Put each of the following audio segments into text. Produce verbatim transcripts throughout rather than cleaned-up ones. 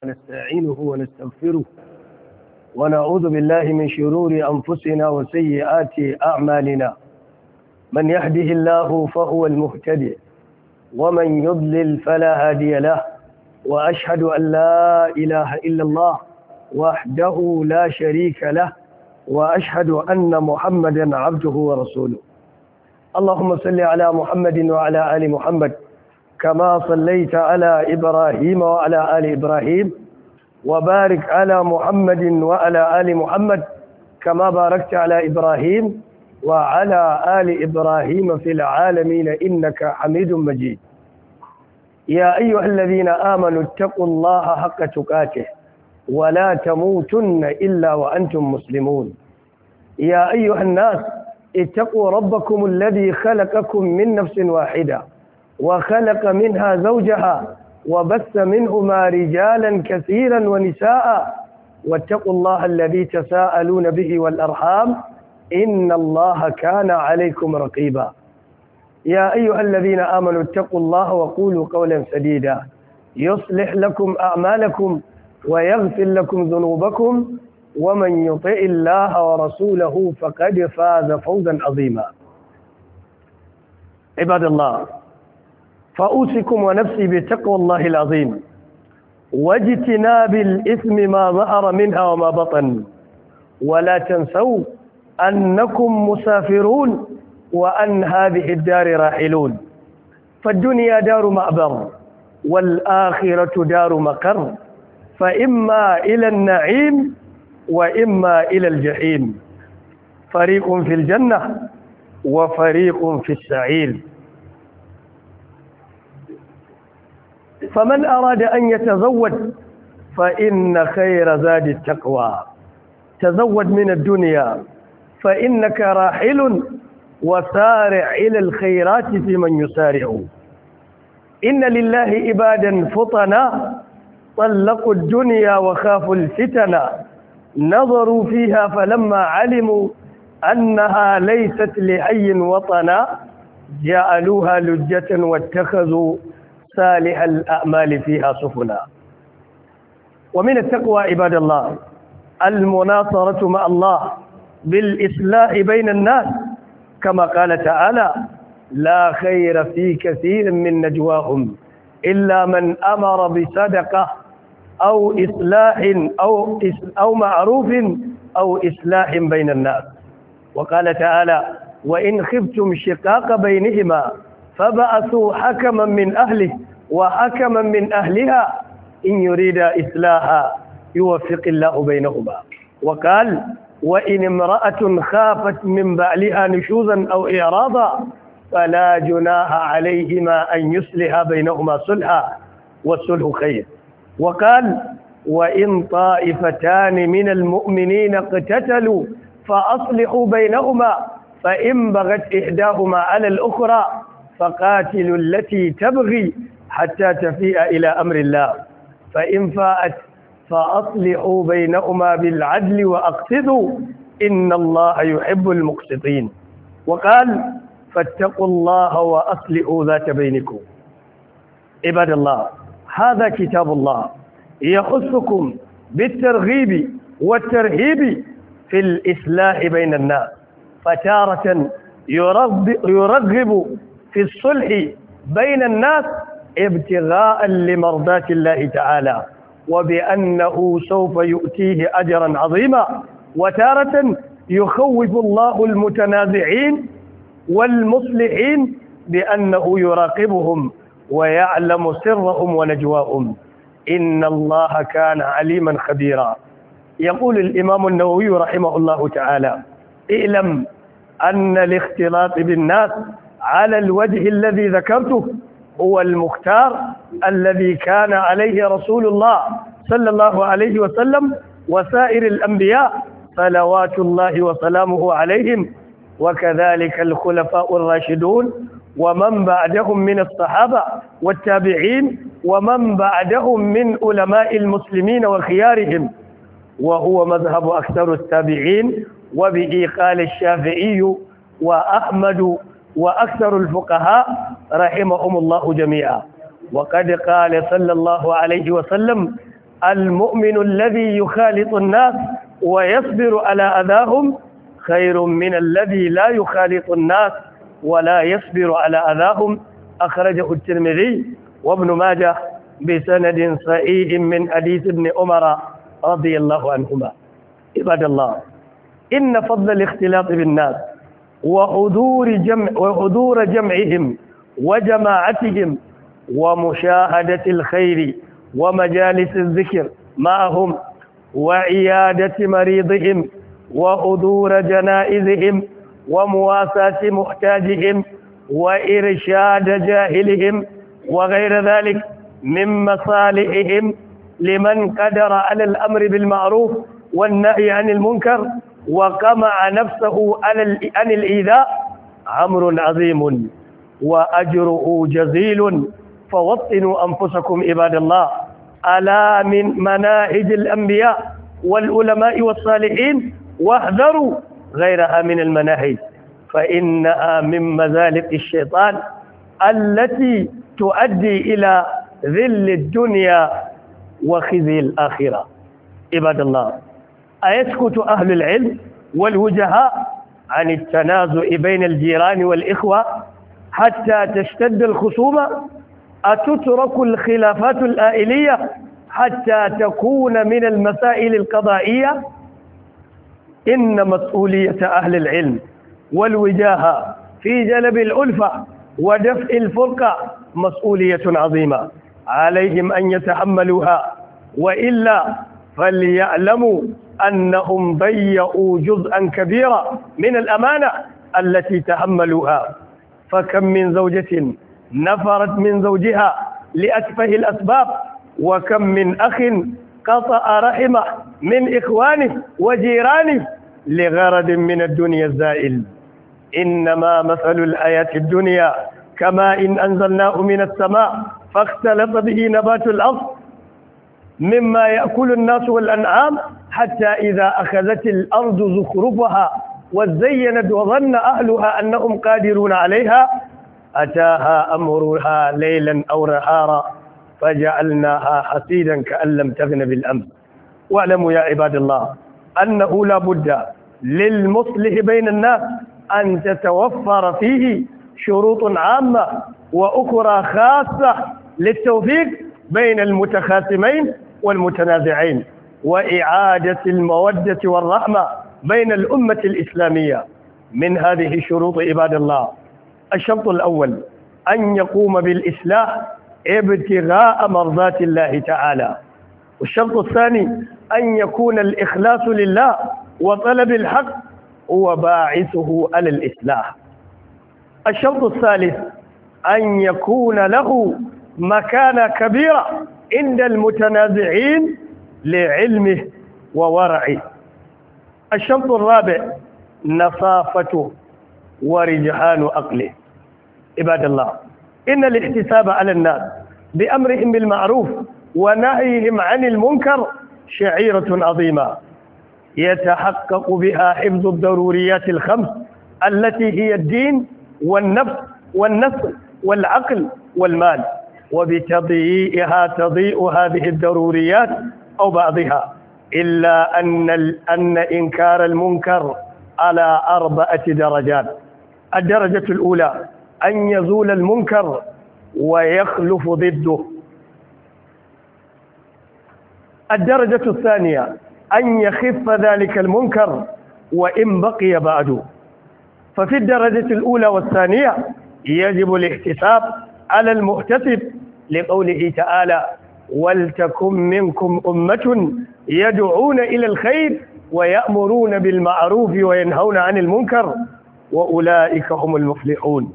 ونستعينه ونستغفره ونعوذ بالله من شرور أنفسنا وسيئات أعمالنا. من يهده الله فهو المهتدي ومن يضلل فلا هادي له، وأشهد أن لا إله إلا الله وحده لا شريك له، وأشهد أن محمدا عبده ورسوله. اللهم صل على محمد وعلى آل محمد كما صليت على إبراهيم وعلى آل إبراهيم، وبارك على محمد وعلى آل محمد كما باركت على إبراهيم وعلى آل إبراهيم في العالمين إنك حميد مجيد. يا أيها الذين آمنوا اتقوا الله حق تقاته ولا تموتن إلا وأنتم مسلمون. يا أيها الناس اتقوا ربكم الذي خلقكم من نفس واحدة وخلق منها زوجها وبث منهما رجالا كثيرا ونساء، واتقوا الله الذي تساءلون به والأرحام إن الله كان عليكم رقيبا. يا أيها الذين آمنوا اتقوا الله وقولوا قولا سديدا يصلح لكم أعمالكم ويغفر لكم ذنوبكم، ومن يطع الله ورسوله فقد فاز فوزا عظيما. عباد الله، فأوصيكم ونفسي بتقوى الله العظيم واجتناب الإثم ما ظهر منها وما بطن، ولا تنسوا أنكم مسافرون وأن هذه الدار راحلون، فالدنيا دار مأبر والآخرة دار مقر، فإما إلى النعيم وإما إلى الجحيم، فريق في الجنة وفريق في السعير. فمن أراد أن يتزود فإن خير زاد التقوى، تزود من الدنيا فإنك راحل، وسارع إلى الخيرات في من يسارع. إن لله عبادا فطنا طلقوا الدنيا وخافوا الفتنا، نظروا فيها فلما علموا أنها ليست لحي وطنا جعلوها لجة واتخذوا صالح الأعمال فيها سفنا. ومن التقوى عباد الله المناصرة مع الله بالإصلاح بين الناس، كما قال تعالى: لا خير في كثير من نجواهم إلا من أمر بصدقة أو إصلاح أو أو معروف أو إصلاح بين الناس. وقال تعالى: وإن خفتم شقاق بينهما فبعثوا حكما من أهله وحكما من أهلها إن يريد إصلاحا يوفق الله بينهما. وقال: وإن امرأة خافت من بعلها نشوزا أو إعراضا فلا جناح عليهما أن يصلحا بينهما صلحا والصلح خير. وقال: وإن طائفتان من المؤمنين اقتتلوا فأصلحوا بينهما فإن بغت إحداهما على الأخرى فقاتلوا التي تبغي حتى تفيء إلى أمر الله، فإن فاءت فأصلحوا بينهما بالعدل وأقسطوا إن الله يحب المقسطين. وقال: فاتقوا الله وأصلحوا ذات بينكم. عباد الله، هذا كتاب الله يخصكم بالترغيب والترهيب في الإصلاح بين الناس، فتارة يرغب في الصلح بين الناس ابتغاء لمرضات الله تعالى وبأنه سوف يؤتيه أجرا عظيما، وتارة يخوف الله المتنازعين والمصلحين بأنه يراقبهم ويعلم سرهم ونجواهم. إن الله كان عليما خبيرا. يقول الإمام النووي رحمه الله تعالى: اعلم أن الاختلاط بالناس على الوجه الذي ذكرته هو المختار الذي كان عليه رسول الله صلى الله عليه وسلم وسائر الأنبياء صلوات الله وسلامه عليهم، وكذلك الخلفاء الراشدون ومن بعدهم من الصحابة والتابعين ومن بعدهم من علماء المسلمين وخيارهم، وهو مذهب أكثر التابعين، وبه قال الشافعي وأحمد وأكثر الفقهاء رحمهم الله جميعا. وقد قال صلى الله عليه وسلم: المؤمن الذي يخالط الناس ويصبر على أذاهم خير من الذي لا يخالط الناس ولا يصبر على أذاهم. أخرجه الترمذي وابن ماجه بسند صحيح من حديث ابن عمر رضي الله عنهما. عباد الله، إن فضل الاختلاط بالناس وحضور جمع وحضور جمعهم وجماعتهم ومشاهدة الخير ومجالس الذكر معهم وعيادة مريضهم وحضور جنائزهم ومواساة محتاجهم وإرشاد جاهلهم وغير ذلك من مصالحهم لمن قدر على الأمر بالمعروف والنهي عن المنكر وقمع نفسه عن الإيذاء أمر عظيم وأجره جزيل. فوطنوا أنفسكم عباد الله على من مناهج الأنبياء والعلماء والصالحين واحذروا غيرها من المناهج، فإنها من مزالق الشيطان التي تؤدي إلى ذل الدنيا وخزي الآخرة. عباد الله، أيسكت أهل العلم والوجهاء عن التنازع بين الجيران والإخوة حتى تشتد الخصومة؟ أتترك الخلافات الآئلية حتى تكون من المسائل القضائية؟ إن مسؤولية أهل العلم والوجاهة في جلب الألفة ودفع الفرقة مسؤولية عظيمة عليهم أن يتحملوها، وإلا فليعلموا أنهم ضيعوا جزءا كبيرا من الأمانة التي تحملوها. فكم من زوجة نفرت من زوجها لأتفه الأسباب، وكم من أخ قطع رحمه من إخوانه وجيرانه لغرض من الدنيا الزائل. إنما مثل الآيات الدنيا كماء إن أنزلناه من السماء فاختلط به نبات الأرض مما يأكل الناس والأنعام حتى إذا أخذت الأرض زخرفها وزينت وظن أهلها أنهم قادرون عليها أتاها أمرها ليلا أو نهارا فجعلناها حصيدا كأن لم تغن بالأمس. واعلموا يا عباد الله أنه لا بد للمصلح بين الناس أن تتوفر فيه شروط عامة وأخرى خاصة للتوفيق بين المتخاصمين والمتنازعين وإعادة المودة والرحمة بين الأمة الإسلامية. من هذه الشروط عباد الله: الشرط الأول أن يقوم بالإصلاح ابتغاء مرضات الله تعالى، والشرط الثاني أن يكون الإخلاص لله وطلب الحق هو باعثه على الإصلاح. الشرط الثالث أن يكون له مكانة كبيرة عند المتنازعين لعلمه وورعه. الشرط الرابع نصافته ورجحان عقله. عباد الله، إن الاحتساب على الناس بأمرهم بالمعروف ونهيهم عن المنكر شعيرة عظيمة يتحقق بها حفظ الضروريات الخمس التي هي الدين والنفس والنسل والعقل والمال، وبتضييعها تضيء هذه الضروريات أو بعضها، إلا أن أن إنكار المنكر على أربعة درجات. الدرجة الأولى أن يزول المنكر ويخلف ضده. الدرجة الثانية أن يخف ذلك المنكر وإن بقي بعده. ففي الدرجة الأولى والثانية يجب الاحتساب على المحتسب لقوله تعالى: ولتكن منكم أمة يدعون إلى الخير ويأمرون بالمعروف وينهون عن المنكر وأولئك هم المفلحون.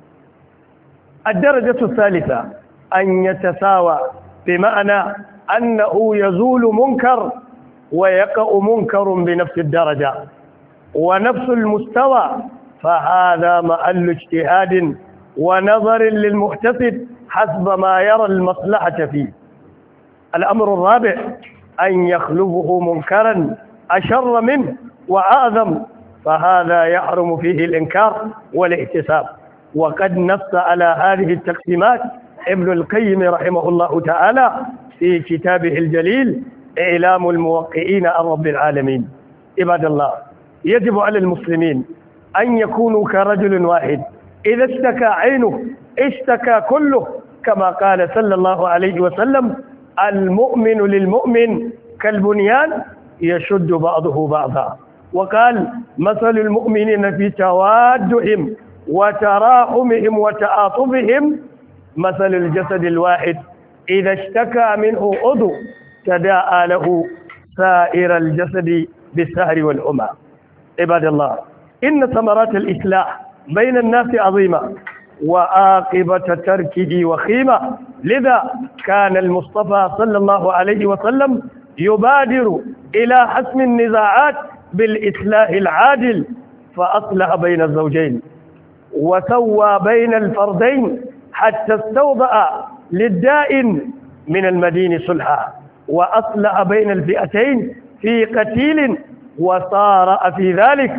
الدرجة الثالثة أن يتساوى، بمعنى أنه يزول منكر ويقع منكر بنفس الدرجة ونفس المستوى، فهذا محل اجتهاد ونظر للمحتسب حسب ما يرى المصلحة فيه. الأمر الرابع أن يخلفه منكرا أشر منه وأعظم، فهذا يحرم فيه الإنكار والاحتساب. وقد نص على هذه التقسيمات ابن القيم رحمه الله تعالى في كتابه الجليل إعلام الموقعين عن رب العالمين. عباد الله، يجب على المسلمين أن يكونوا كرجل واحد، إذا اشتكى عينه اشتكى كله، كما قال صلى الله عليه وسلم: المؤمن للمؤمن كالبنيان يشد بعضه بعضا. وقال: مثل المؤمنين في توادهم وتراحمهم وتعاطفهم مثل الجسد الواحد إذا اشتكى منه عضو تداعى له سائر الجسد بالسهر والحمى. عباد الله، إن ثمرات الإصلاح بين الناس عظيمة وعاقبة تركه وخيمة، لذا كان المصطفى صلى الله عليه وسلم يبادر إلى حسم النزاعات بالإصلاح العادل، فأصلح بين الزوجين وسوى بين الفردين حتى استوضأ للدائن من المدين صلحا، وأصلح بين الفئتين في قتيل وصارع في ذلك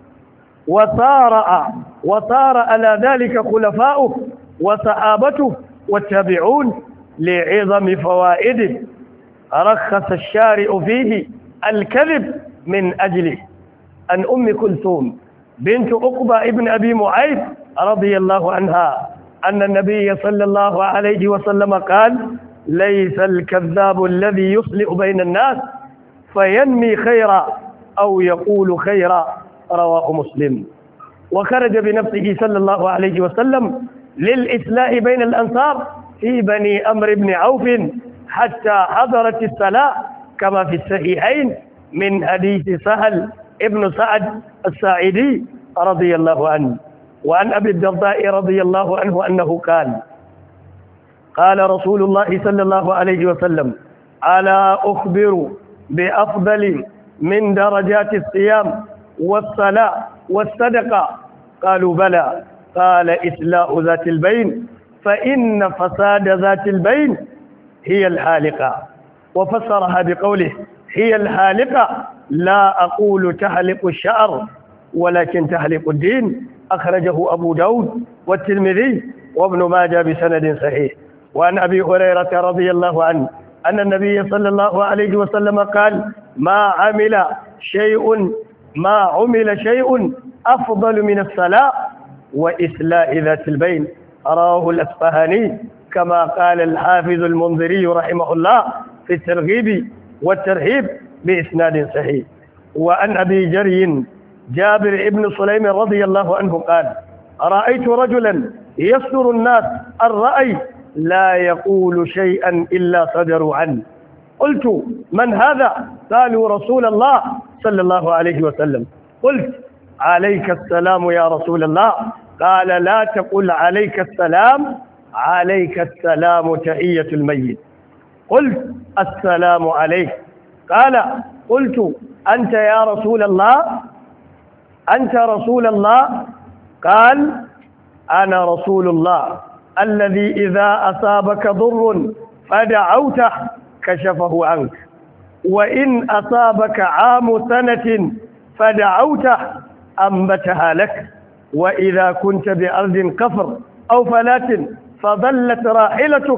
وصارع وصار على ذلك خلفاؤه وصحابته والتابعون لعظم فوائده. رخص الشارع فيه الكذب من أجله. عن أم كلثوم بنت عقبة ابن أبي معيط رضي الله عنها أن النبي صلى الله عليه وسلم قال: ليس الكذاب الذي يصلح بين الناس فينمي خيرا أو يقول خيرا، رواه مسلم. وخرج بنفسه صلى الله عليه وسلم للإصلاح بين الأنصار في بني عمرو بن عوف حتى حضرت الصلاة، كما في الصحيحين من حديث سهل ابن سعد الساعدي رضي الله عنه. وعن أبي الدرداء رضي الله عنه أنه قال: قال رسول الله صلى الله عليه وسلم: ألا أخبر بأفضل من درجات الصيام والصلاة والصدقة؟ قالوا: بلى. قال: إصلاح ذات البين، فإن فساد ذات البين هي الحالقة. وفسرها بقوله: هي الحالقة، لا أقول تحلق الشعر ولكن تحلق الدين. أخرجه أبو داود والترمذي وابن ماجه بسند صحيح. وعن أبي هريرة رضي الله عنه أن النبي صلى الله عليه وسلم قال: ما عمل شيء ما عمل شيء أفضل من الصلاة وإصلاح ذات البين، رواه الأصفهاني، كما قال الحافظ المنذري رحمه الله في الترغيب والترهيب بإسناد صحيح. وعن أبي جري جابر بن سليم رضي الله عنه قال: رأيت رجلا يسر الناس الرأي لا يقول شيئا إلا صدروا عنه. قلت: من هذا؟ قالوا: رسول الله صلى الله عليه وسلم. قلت: عليك السلام يا رسول الله. قال: لا تقل عليك السلام، عليك السلام تحية الميت. قلت: السلام عليك. قال: قلت: أنت يا رسول الله؟ أنت رسول الله؟ قال: أنا رسول الله الذي إذا أصابك ضر فدعوته كشفه عنك، وإن أصابك عام سنة فدعوته أنبتها لك، وإذا كنت بأرض كفر أو فلاة فضلت راحلتك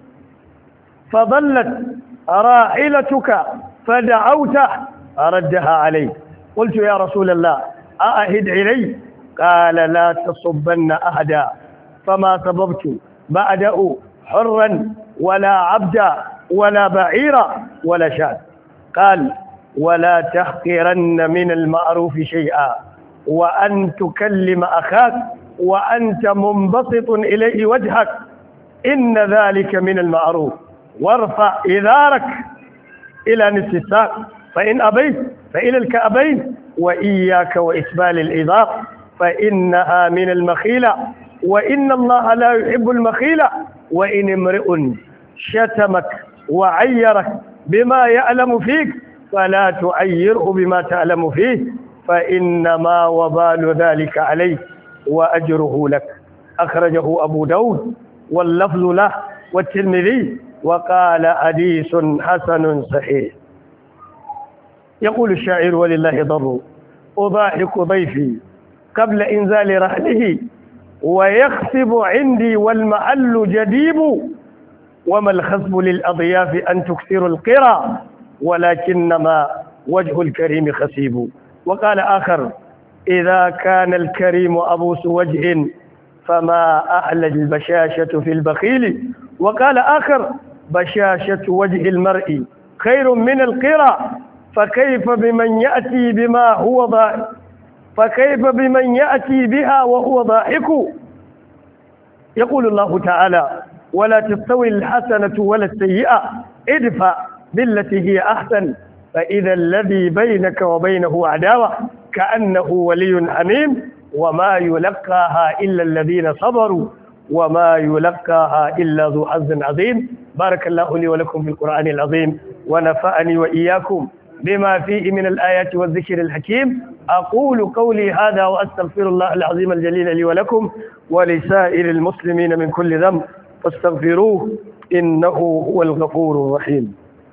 فضلت راحلتك فدعوته ردها عليك. قلت: يا رسول الله أعهد إلي؟ قال: لا تصبن أحدا، فما صببت بعده حرا ولا عبدا ولا بعيرا ولا شاة. قال: ولا تحقرن من المعروف شيئا، وأن تكلم أخاك وأنت منبسط إليه وجهك، إن ذلك من المعروف، وارفع إذارك إلى نصف الساق، فإن أبيت فإلى الكعبين، وإياك وإسبال الإزار فإنها من المخيلة، وإن الله لا يحب المخيلة. وإن امرئ شتمك وعيرك بما يعلم فيك فلا تعيره بما تعلم فيه، فإنما وبال ذلك عليك وأجره لك. أخرجه أبو داود واللفظ له والترمذي، وقال: حديث حسن صحيح. يقول الشاعر: ولله ضر أضاحك ضيفي قبل إنزال رحله، ويخسب عندي والمحل جديب، وما الخصب للأضياف أن تكثروا القرى ولكنما وجه الكريم خسيب. وقال آخر: إذا كان الكريم أبوس وجه فما أحلى البشاشة في البخيل. وقال آخر: بشاشة وجه المرء خير من القرى فكيف بمن يأتي بما هو ضاحك فكيف بمن يأتي بها وهو ضاحك. يقول الله تعالى: ولا تستوي الحسنة ولا السيئة ادفع بالتي هي أحسن فإذا الذي بينك وبينه عداوة كأنه ولي حميم وما يلقاها إلا الذين صبروا وما يلقاها إلا ذو حظ عظيم. بارك الله لي ولكم في القرآن العظيم ونفعني وإياكم بما فيه من الآيات والذكر الحكيم. أقول قولي هذا وأستغفر الله العظيم الجليل لي ولكم ولسائر المسلمين من كل ذنب فاستغفروه إنه هو الغفور الرحيم.